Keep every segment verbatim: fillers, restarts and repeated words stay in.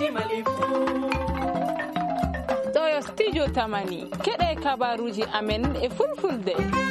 ɗo yo studio tamani keɗe kabaruji amen e fulfulde.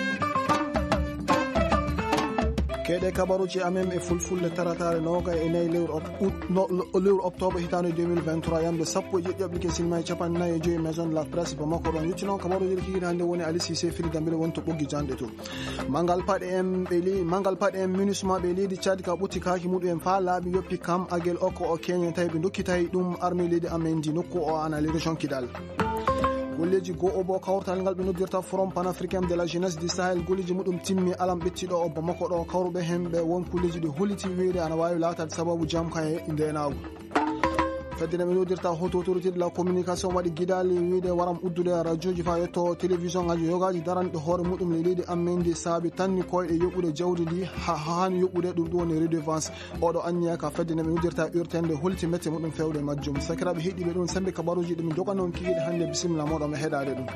keɗe kabaruji amen e fulfulde taratare noga e nayi lewru lewru octobre hitande deux mille vingt-trois yamde sappo e ƴeɗɗi ke silma e capanɗe nayyi e joyi maison de la presse bamako ɗon yetti noon kabaruji kikiɗe hannde woni Ali Cissé fili dambire woni to ɓoggi jande to mangal paɗe en ɓe li mangal paɗe en minusma ɓe leydi Tchad ka ɓutti kaki muɗum en fa laaɓi yoppi kam agel okko o keñen tawi ɓe dokkitayi ɗum armée leydi amen ndi nokku o ana les région Kidal. golleji go o bo kawrtal ngal ɓe noddirta forum panafricain de la jeunesse du Sahel golleji muɗum timmi alam ɓettiɗo o bamako ɗo kawruɓe hemɓe won kulleji ɗi holiti weede ana wawi latade sababu jam ka e ndenagu fedde ɓe noddirta haute autorité de la communication waɗi guiɗali wiide waram uddude radio ji fa yetto télévision ngaji yogaji daranɗe hoore muɗum le leydi amen ndi saabi tanni koyɗe yoɓɓude jawdi ndi hani yoɓɓude ɗum ɗo woni redevance oɗo anniya ka fedde ɓe noddirta urtende holti métier muɗum fewde majjum sakiraɓe heeɗiɓe ɗum sembe kabaruji ɗumi jogan noon kikiɗe hannde bisimilla moɗon mi heɗade ɗum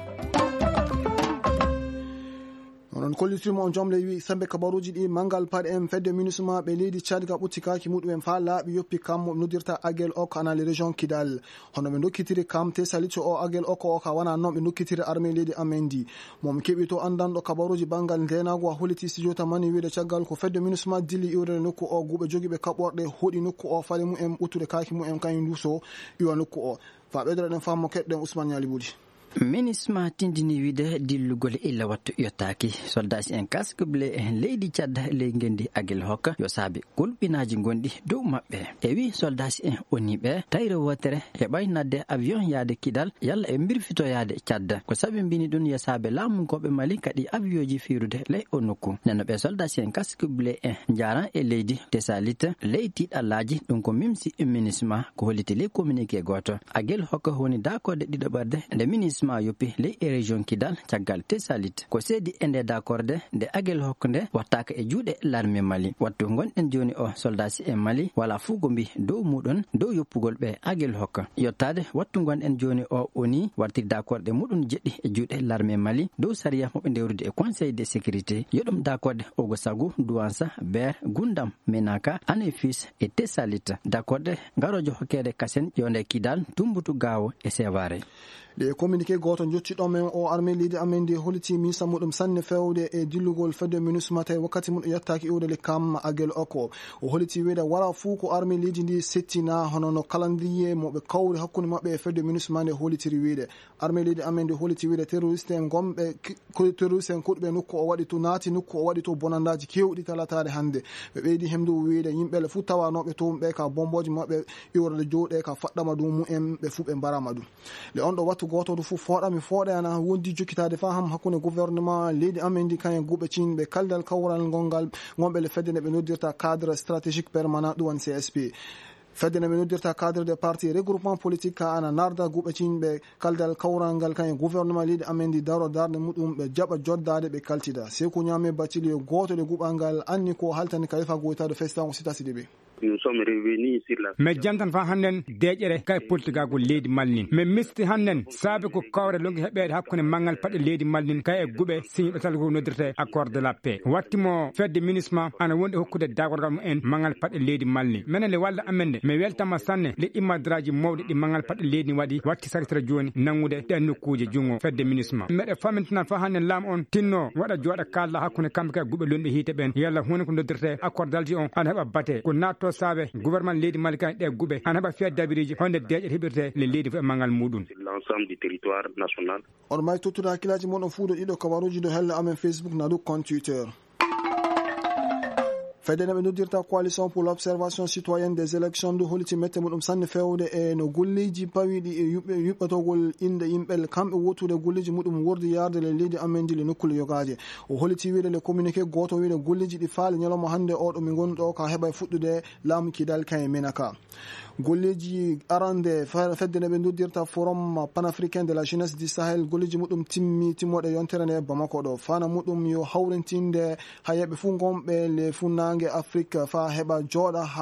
onon kollitirmo on jomle wi sembe kabaruji ɗi mangal paɗe en fedde munisma ɓe leydi Tchad ka ɓutti kaki muɗumen fa laaɓi yoppi kam mo noddirta agel ok ana les région Kidal hono ɓe dokkitiri kam te salito o agel ok o ka wana noon ɓe dokkitiri armée leydi amen ndi momi keɓi to andanɗo kabaruji banggal ndenago a holiti studio tamani wiide caggal ko fedde munisma dilli iwrede nokku o guuɓe joguiɓe kaɓɓorɗe hoɗi nokku o faale mumen ɓuttude kaki mumen kañum duso iwa nokku o fa ɓeydoroɗen fammo keɗɗen Ousmane Yali Boudi. minisma tindini wiide dillugol illa wattu yottaki soldats en kaskble en leydi Tchad ley gendi agel hokka yo saabi gulɓinaji gonɗi dow maɓɓe e wi soldats en oni ɓe tayre wotere heɓay nadde avion yaade Kidal yalla e mbirfito yaade Tchad ko saɓe mbini ɗum yo saabe laamugoɓe Mali kadi avion ji firude ley o nokku nenno ɓe soldats en kaskble en jaran e leydi Tesalit ley tiɗallaji ɗum ko mimsi minisma ko holliti ley communiqué goto agel hokka woni dakode ɗiɗoɓarde nde minis ma yoppi ley e région Kidal caggal Tesalit ko seedi e nde d'accorde nde agel hokkunde wattaka e juuɗe l'armée Mali wattu gonɗen joni o soldats e Mali wala fuu go mbi dow muɗum dow yoppugol ɓe agel hokka yottade wattu gonɗen joni o woni wartiri d'accorde muɗum jeɗɗi e juuɗe l'armée Mali dow sariya moɓe ndewrude e conseil de sécurité yoɗum d'accorde ogo sagu Douança Ber Gundam Menaka Anefis e Tesalit d'accorde garojo hokkede kasen yonde Kidal Tumbutu Gawo e Sévaré le communiqué goto jottiɗo men o armée leydi amen ndi holiti misa muɗum sanne fewde e dillugol fedde minusma tawi wakkati muɗum yettaki iwdele kam agel okko o holiti wiide wala fuu ko armée leydi ndi settina hono no calendrier moɓe kawri hakkude mabɓe e fedde minusma nde holitiri wiide armée leydi amen ndi holiti wiide terroriste en gomɓe terroriste en kuɗɓe nokku o waɗi to naati nokku o waɗi to bonandaji kewɗi talatade hannde ɓe ɓeydi hemdu wiide yimɓele fuu tawanoɓe to ɓe ka bomboji mabɓe iwrede jowɗe ka faɗɗama ɗum mumen ɓe fuu ɓe mbarama ɗum le on ɗo wattu goto ɗo fof foɗami foɗana wondi jokkitade fa ham hakkude gouvernement leydi amen ndi kañum guɓe cinɓe kaldal kawral gongal gonɓe le fedde nde ɓe noddirta cadre stratégique permanent ɗum woni C S P fedde nde ɓe noddirta cadre des partis regroupement politique ka ana narda guɓe cinɓe kaldal kawral ngal kañum gouvernement leydi amen ndi daro darde muɗum ɓe jaɓa joddade ɓe kaltida seko ñame baccili goto ɗe guɓal ngal anni ko haltani kalifa goytade festan o sita sidiɓe nous sommes revenus sur la me jantan fa hannen deƴere kay politique go leydi malnin me misti hannen saabe ko kawre longi heɓede hakkude mangal paɗe leydi malnin kay e guɓe signé ɓe tal ko noddirte accord de la paix wattimo fedde munisma ana wonde hokkude dagorgal mum en mangal paɗe leydi malni menen le walla amende mi weltama sanne le immadraji mawɗi ɗi mangal paɗe leydi waɗi watti sakitara joni nangude ɗen nokkuji jungo fedde munisma meɗe famintinan fa hannen laam on tinno waɗa jooɗa kalla hakkude kamɓe kay guɓe lonɗi hiite ɓen yalla hunde ko noddirte accord dalji on ana heɓa bate ko natto saabe gouvernement leydi Mali kan ɗe guɓe ana heɓa fiya dabiriji honde deƴƴe heɓirte le leydi fof e mangal muɗum l'ensemble du territoire national on may tottude hakkillaji moɗon fuu ɗo ɗiɗo kabaruji do helle amen Facebook na ɗum compte Twitter fedde ɓe noddirta coalition pour l'observation citoyenne des élections du holiti mette muɗum sanne fewde e no golleji pawiɗi e yuɓɓatogol inde yimɓel kamɓe wotude golleji muɗum wordi yarde le leydi amen ndi le nokkule yogaje o holiti wiide le communiqué goto wiide golleji ɗi faali ñalawma hannde oɗo min goni ɗo ka heɓa e fuɗɗude laamu Kidal kaye menaka golleji arande fedde ɓe noddirta forum panafricain de la jeunesse du Sahel golleji muɗum timmi timmoɗe yontere nde Bamako ɗo fana muɗum yo hawrintinde ha yeɓe fuu gomɓe le funnangue Afrique fa heɓa jooɗa haala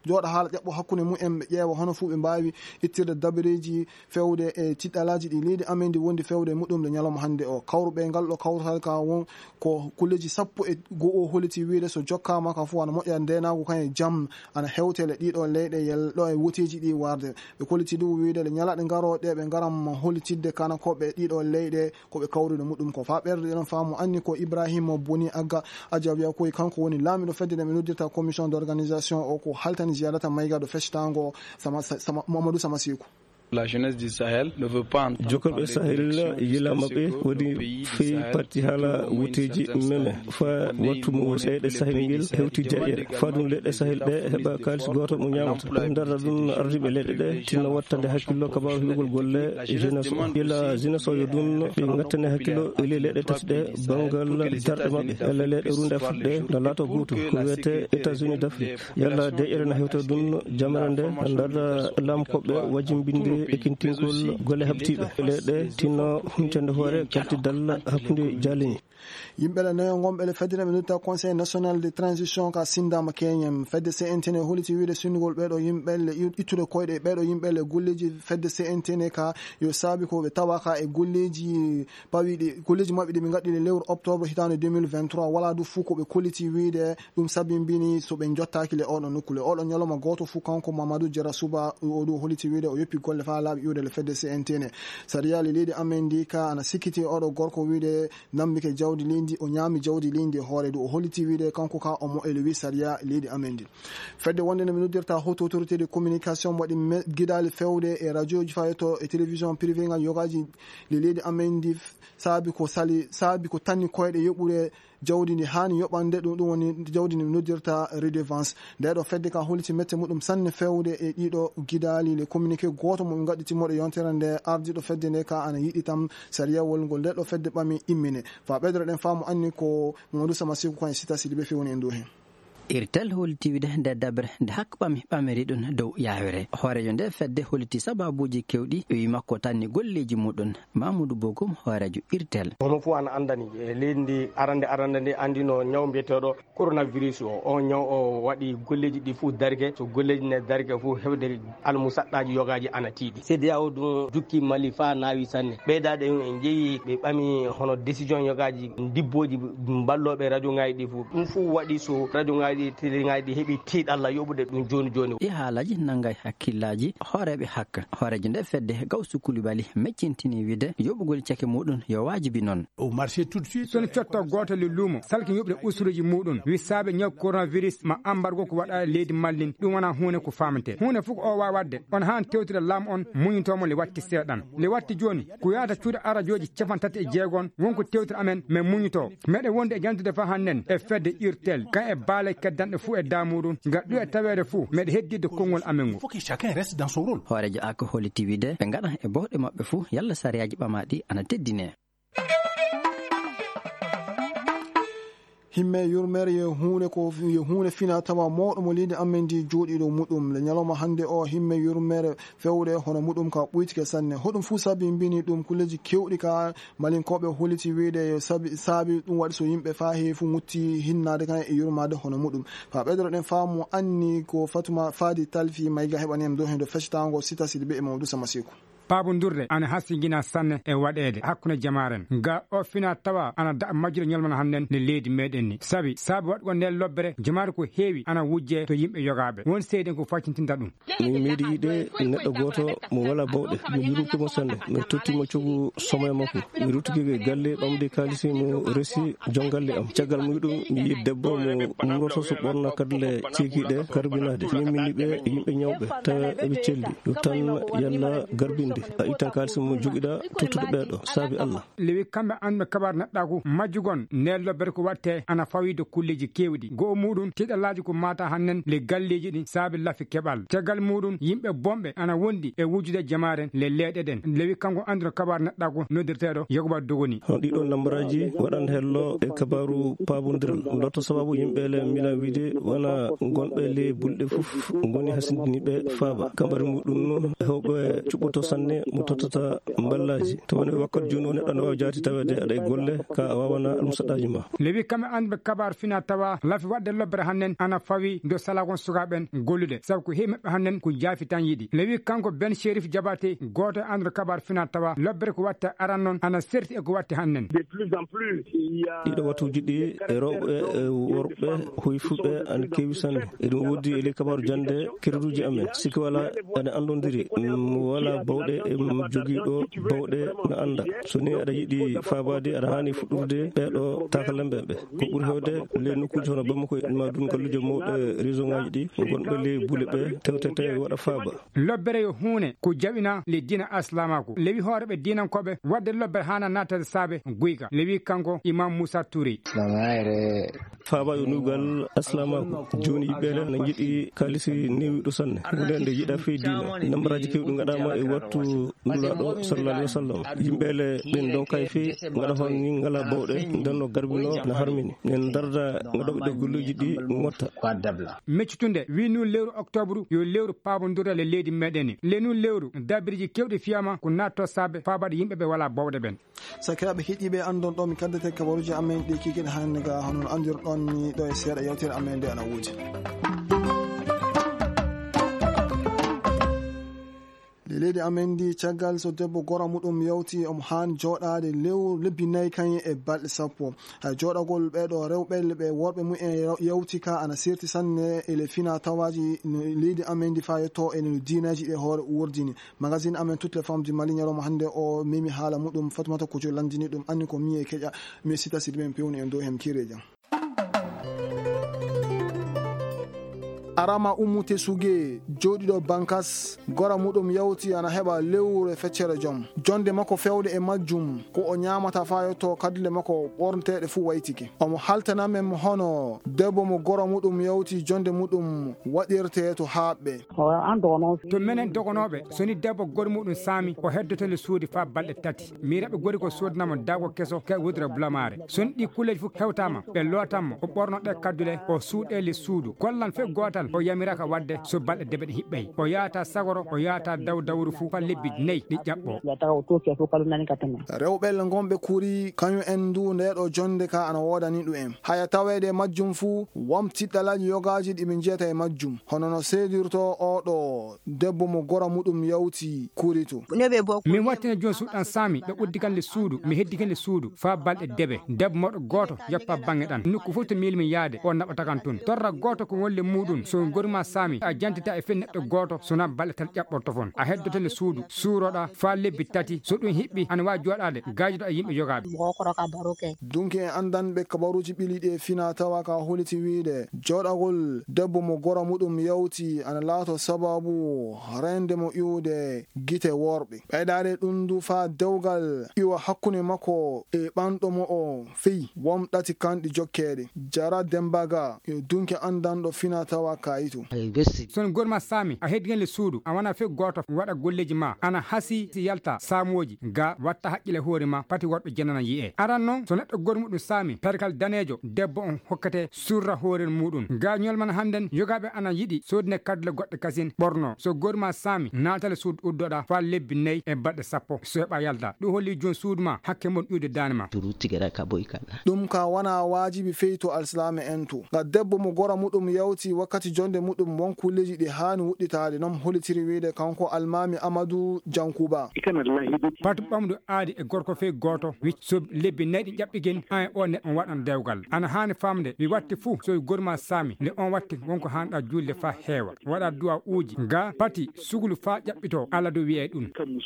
jooɗa haala ƴeɓɓo hakkunde mumen ɓe ƴeewa hono fuu ɓe mbawi ittirde dabareji fewde e tiɗɗalaji ɗi leydi amen ndi wondi fewde muɗum le ñalawma hannde o kawruɓe ngal ɗo kawtal ka won ko kulleji sappo e go'o holiti wiide so jokkama ka fuu ana moƴƴa ndenago kan e jaam ana hewtele ɗiɗo leyɗe yel ɗo e woteji ɗi warde ɓe koliti ɗum wiide le ñalaɗe garoɗe ɓe garam holitidde kana koɓe ɗiɗo leyɗe koɓe kawrude muɗum ko fa ɓerde ɗon faamu anni ko Ibrahima Boni Agga ajabiya koye kanko woni laamiɗo fedde nde ɓe noddirta commission d' organisation o ko haltani ziyadata mayga ɗo feccitango Mamadou Samasikou. La jeunesse du Sahel ne veut pas entendre jokoɓe sahel yila maɓɓe woni feyi parti haala wuteji meme fa wattumo leyɗe sahel ngel hewti jeeƴere fa ɗum leyɗe sahel ɗe heɓa kalis goto mo ñamata ɓe darda ɗum ardiɓe leyɗe ɗe tinno wattande hakkillo kabaru heɓugol golle jeunesse o yila jeunesse o yo ɗum ɓe gattane hakkillo ele leyɗe tati ɗe banggal darɗe maɓɓe alla leyɗe runde afrique ɗe nda laato goto ko wiyete états-unis d' afrique yalla deƴƴere no hewta ɗum jamara nde darda lamkoɓe wajimbinde ekintingol golle habtiɓe leyɗe tinno humtende hoore kalti dalla hakkude jaliñi yimɓele nayo gomɓele feddene ɓe nodita conseil national de transition ka sindama keñem fedde C N T N holiti wiide sundugol ɓeɗo yimɓele ittude koyɗe ɓeɗo yimɓele golleji fedde C N T N ka yo saabi ko ɓe tawaka e golleji pawiɗi golleji mabɓe ɗi ɓe gaɗɗi le lewru octobre hitande deux mille vingt-trois wala du fuu ko ɓe koliti wiide ɗum sabimbini so ɓe jottaki le oɗo nokkule oɗo ñalawma goto fuu kanko Mamadou Diarra Souba oɗo holiti wiide o yoppi golle fa laaɓi iwde le fedde C N T N sariya le leydi amen ndi ka ana sikkiti oɗo gorko wiide nambike jawdi leydi o ñaami jawdi leydi hoore du o holiti wiide kanko ka omo ele wi sariya leydi amen ndi fedde wonde nde mi noddirta haute autorité de communication waɗi guiɗali fewde e radio ji fayeto e télévision privé ngal yogaji le leydi amen ndi saabi ko sali saabi ko tanni koyɗe yoɓɓude jawdi ndi hani yoɓande ɗum ɗum woni jawdi ndi noddirta redevance ndeɗo fedde ka holiti mette muɗum sanne fewde e ɗiɗo guiɗali le communiqué goto mo gaɗɗitimoɗo yontere nde ardiɗo fedde nde ka ana yiɗi tam sariyawol ngol ndeɗo fedde ɓami immine fa ɓeydore ɗen faamu anni ko Mamadou Samasikou ko en sita siɗi ɓe fewni en ɗo hen irtel holiti wiide nde dabre nde hakko ɓami ɓamiri ɗum dow yawere hoorejo nde fedde holiti sababuji kewɗi wi makko tanni golleji muɗum Mamadou Bogoum hoorejo irtel hono fof ana andani e leydi ndi arande arande nde andino ñaw mbiyeteɗo coronavirus o on ñaw o waɗi golleji ɗi fof dargue so golleji ne dargue fof heɓde almusaɗɗaji yogaji ana tiiɗi sedi yaw ɗum jukki Mali fa nawi sanne ɓeydade en jeeyi ɓe ɓami hono décision yogaji dibboji balloɓe radio ngaji ɗi fof ɗum fof waɗi so radio ngaji télé heɓi tiiɗalla yoɓude ɗum joni joni ɗi haalaji naggay hakkillaji hooreɓe hakka hoorejo nde fedde Gawsu Coulibaly meccintini wiide yoɓugol ceke muɗum yo wajibi noon au marché tout de suite sono cotto goto le luumo salki yoɓde usuruji muɗum wi saabe ñaw coronavirus ma embargo ko waɗa leydi Mali ɗum wona hunde ko famate hunde fof ko o wawi wadde on han tewtide laamu on muñitomo le watti seeɗan le watti joni ko yahata cuuɗe radioji capan tati e jeegon wonko tewtide amen mais muñito meɗe wonde e jantude fa hannen e fedde irtel kan e baale keddanɗe fuu e damuɗum gaɗɗu e tawede fuu meɗe heddide konngol amen ngo hoorejo ako holiti wiide ɓe gaɗa e bawɗe maɓɓe fuu yalla sariyaji ɓamaɗi ana teddine himme yurmere ye hunde ko ye hunde fina tawa mawɗo mo leydi amen ndi jooɗiɗo muɗum le ñalawma hannde o himme yurmere fewde hono muɗum ka ɓuytike sanne hoɗum fuu saabi mbini ɗum kulleji kewɗi ka malinkoɓe holiti wiide saabi saabi ɗum waɗi so yimɓe fa he fuu mutti hinnade kan e yurmade hono muɗum fa ɓeydoro ɗen faamu anni ko Fatuma Fadi Talfi mayga heɓani em ɗo hen do feccitango sita siɗi ɓe e Mamadou Samasikou pabodurde ana hasigina sanne e waɗede hakkude jamaren nga o fina tawa ana da majjiro ñalmana hannen ne leydi meɗen ni sabi saabi waɗgo nden lobbere jamare ko heewi ana wujje to yimɓe yogaɓe won seyden ko faccintinta ɗum mi meeɗi yiide neɗɗo goto mo wala bawɗe mi yurukimo sanne mi tottimo cogu somoye makko mi ruttiki galle ɓamde kalisi mo resi jongalle am caggal mu ɗum mi yi debbo mo murata so ɓorna kadle cekiɗe garbinade miminiɓe yimɓe ñawɓe tawa eɓe celli ɗum tan yalla garbinde a itta kalisi mo joguiɗa tottuɗo ɓeɗo saabi Allah lewi kamɓe anɓe kabar neɗɗaku majjugon nden lobbere ko watte ana fawide kulleji kewɗi goho muɗum tiɗalaji ko mata hannen le galleji ɗi saabi laafi keɓal caggal muɗum yimɓe bomɓe ana wondi e wujude jamaren le leeɗe ɗen lewi kanko anduno kabar neɗɗaku noddirteɗo Yakuba Dogoni on ɗiɗon nambaraji waɗan hello e kabaru pabodiral lotto sababu yimɓe le mbiɗa wiide wona gonɓe le bulɗe foof goni hasindiniɓe faaba kambari muɗum hewɓe cuɓɓoto sanne sanne mo tottata ballaji to woni wakkati joni o neɗɗo ne wawi jaati tawede aɗa e golle ka a wawana almusaɗaji ma lewi kamɓe anduɓe kabar fina tawa lafi wadde lobbere hannen ana fawi do salagon sukaɓen gollude sabu ko heewi maɓɓe hannen ko jaafi tan yiɗi lewi kanko Ben Cherif Diabaté goto e anduɗo kabar fina tawa lobbere ko watte aran noon ana serti e ko watte hannen ɗiɗo watuji ɗi e rewɓe e worɓe hoyfuɓe ana kewi sanne eɗum woddi e ley kabaru jande kerruji amen siki wala ene andodiri wala bawɗe e joguiɗo bawɗe no anda so ni aɗa yiiɗi fabade aɗa hani fuɗɗurde ɓeɗo takalembe ɓe ko ɓuuri hewde ley nokkuji hono bamako ma dun galluji mawɗe région ngaji ɗi gonɓe ley buule ɓe tewtete waɗa faaba lobbere yo hunde ko jaɓina le dina aslamaku lewi hooreɓe dinankoɓe wadde lobbere hana natade saabe guyka lewi kanko Imam Moussa Touré faaba yo nugal aslamaku joni yimɓeɗe ne jiiɗi kalisi newiɗo sanne hunde nde yiiɗa fey dina nambaraji kewɗi gaɗama e wattu nulaɗo sallallah alih wa sallam yimɓele ɓen don kay fe gaɗa hon ni ngala bawɗe ndenno garbino no harmini en darda gaɗoɓe ɗe golluji ɗi motta meccutunde wi nu lewru octobre yo lewru pabodira le leydi meɗen le nu lewru dabiriji kewɗi fiyama ko natto saabe fabaɗe yimɓeɓe wala bawɗe ɓen sakiraɓe heeɗiɓe andon ɗo mi kaddete kabaruji amen ɗi kikiɗe hande ga honon andirɗon ni ɗo e seeɗa yewtere amen nde ana wuuji leydi amen ndi caggal so debbo gora muɗum yawti omo hani joɗade lew lebbi nayyi kañum e balɗe sappo hay joɗagol ɓeɗo rewɓe ɓe worɓe mumen yawti ka ana serti sanne ele fina tawaji leydi amen ndi fa yetto ene dinaji ɗe hoore wurdini magazine amen toutes les femmes du Mali ñalawma hande o mimi haala muɗum Fatoumata Kojo landini ɗum anni ko mi e keƴa mi sita sidi men pewni en dow hem kireja arama ummute suge joɗiɗo bankas gora muɗum yawti ana heɓa lewre feccere joom jonde makko fewde e majjum ko o ñamata fa yetto kadile makko ɓorneteɗe fuu waytiki omo haltanamen hono debbo mo gora muɗum yawti jonde muɗum waɗirte to haaɓɓe to minen dogonoɓe soni debbo gori muɗum saami o heddotele suudi fa balɗe tati miraɓe gori ko sodnamo dago keso ke wudre blamare soni ɗi kulleji fof hewtama ɓe lootanmo o ɓornoɗe kaddule o suuɗele suudu gollan fe gotal o yamiraka wadde so balɗe deɓe ɗe hiɓɓay o yahata sagoro o yahata daw dawru fuu fa lebbi nayyi ɗi ƴaɓɓo rewɓel gonɓe kuuri kañum en ndu ndeɗo jonde ka ana wodani ɗum en haya tawede majjum fuu wom tiɗɗalaji yogaji ɗiɓe jeyata e majjum hono no seedirto oɗo debbo mo gora muɗum yawti kuuri to min wattina joni suɗɗan saami ɓe uddikanle suudu mi heddikanle suudu fa balɗe deɓe debbo moɗo goto yappa bange ɗan nokku fof to milmi yaade o naɓata kan tun torra goto ko wolle muɗum so gorma sami a jantita e fen neɗɗo goto sona balɗe tan ƴaɓɓorto fon a heddotele suudu suuroɗa fa lebbi tati so ɗum hiɓɓi ana wawi joɗade gajiɗo e yimɓe jogaɓe dunki en andanɓe kabaruji ɓiliɗi e fina tawa ka holiti wiide joɗagol debbo mo gora muɗum yawti ana laato sababu rende mo iwde gite worɓe ɓeydade ɗum du fa dewgal iwa hakkude makko e ɓanɗo mo o feyi wom ɗati kanɗi jokkeɗe jara dembaga e dunki andanɗo fina tawa kayitu son gorma sami a heddiganle suudu a wona fe goto waɗa golleji ma ana hasi si yalta samoji ga watta haqqile hoore ma pati worɓe jenana yi'e aran noon so neɗɗo gor muɗum sami perkal danejo debbo on hokkate surra hoore muɗum ga ñolman handen yogaɓe ana yiɗi sodne kaddule goɗɗe kasin ɓorno so gorma sami natale suudu uddoɗa fa lebbi nayyi e balɗe sappo so heɓa yalta ɗum holli joni suudu ma hakke mon ƴuwde dane ma ɗum ka wona wajibi feyi to alsilame en to ga debbo mo gora muɗum yawti wakkati jonde muɗum won kulleji ɗi hani wuɗɗitade noon holitiri wiide kanko almami Amadou Jankuba patu ɓamdu aadi e gorko fe goto wi so lebbi nayyi ɗi ƴaɓɓigen an o neɗɗo on waɗan dewgal ana hani famde wi watti fuu so gorma sami nde on watti wonko hanɗa julde fa heewa waɗa duwa uji ga pati suglu fa ƴaɓɓito ala do wiye ɗum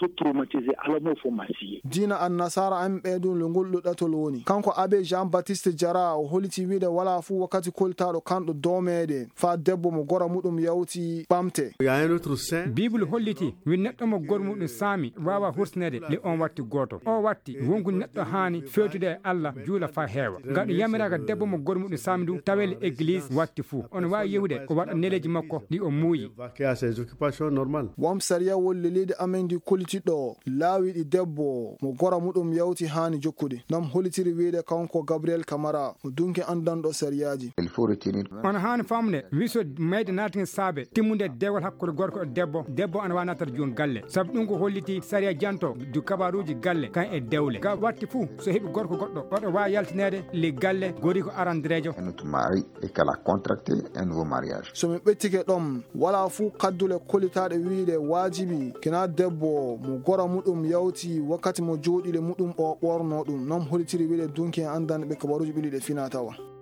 dina an nasara an ɓeydum lo ngol ɗuɗɗatol woni kanko abbé Jean Baptiste Diarra o holiti wiide wala fuu wakkati koltaɗo kanɗo domede fa debbo mo gora muɗum yawti ɓamte bible holliti wi neɗɗo mo gor muɗum saami wawa hursnede le on watti goto o watti wonko neɗɗo hani fewtude e Allah juula fa heewa gaɗo yamiraka debbo mo gor muɗum saami du tawele église watti fuu on wawi yehude o waɗa neleji makko ɗi o muuyi wom sariya wolle leydi amen ndi kolitiɗo laawiɗi debbo mo gora muɗum yawti hani jokkude nam holitiri wiide kanko Gabriel Camara o dunki andanɗo sariyaji on hani famde wi so mayde natin saabe timmunde dewal hakkude gorko e debbo debbo ana wanatar jon galle sabu ɗum ko holliti sariya janto du kabaruji galle kan e dewle ga watti fou so heɓi gorko goɗɗo oɗo wawi yaltinede le galle gori ko arandirejo notre mari et qu'elle a contracté un nouveau mariage so mi ɓettike ɗom wala fou kaddule kolitaɗe wiide wajibi kena debbo mo gora muɗum yawti wakkati mo jooɗile muɗum o ɓorno ɗum non hollitiri wiide dunki en andande ɓe kabaruji ɓiliɗe fina tawa